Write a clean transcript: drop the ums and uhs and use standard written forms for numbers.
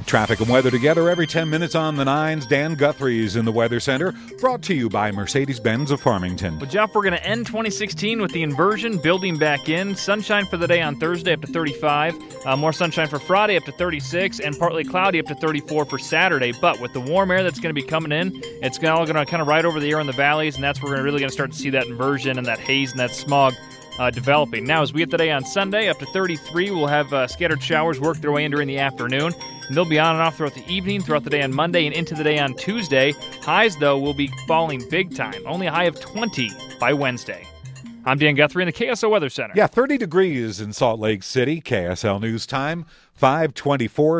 Traffic and weather together every 10 minutes on the 9s. Dan Guthrie's in the Weather Center, brought to you by Mercedes-Benz of Farmington. Well, Jeff, we're going to end 2016 with the inversion building back in. Sunshine for the day on Thursday up to 35. More sunshine for Friday up to 36, and partly cloudy up to 34 for Saturday. But with the warm air that's going to be coming in, it's all going to kind of ride over the air in the valleys, and that's where we're really going to start to see that inversion and that haze and that smog developing. Now, as we get the day on Sunday up to 33, we'll have scattered showers work their way in during the afternoon. And they'll be on and off throughout the evening, throughout the day on Monday, and into the day on Tuesday. Highs, though, will be falling big time. Only a high of 20 by Wednesday. I'm Dan Guthrie in the KSL Weather Center. Yeah, 30 degrees in Salt Lake City. KSL News Time, 5:24.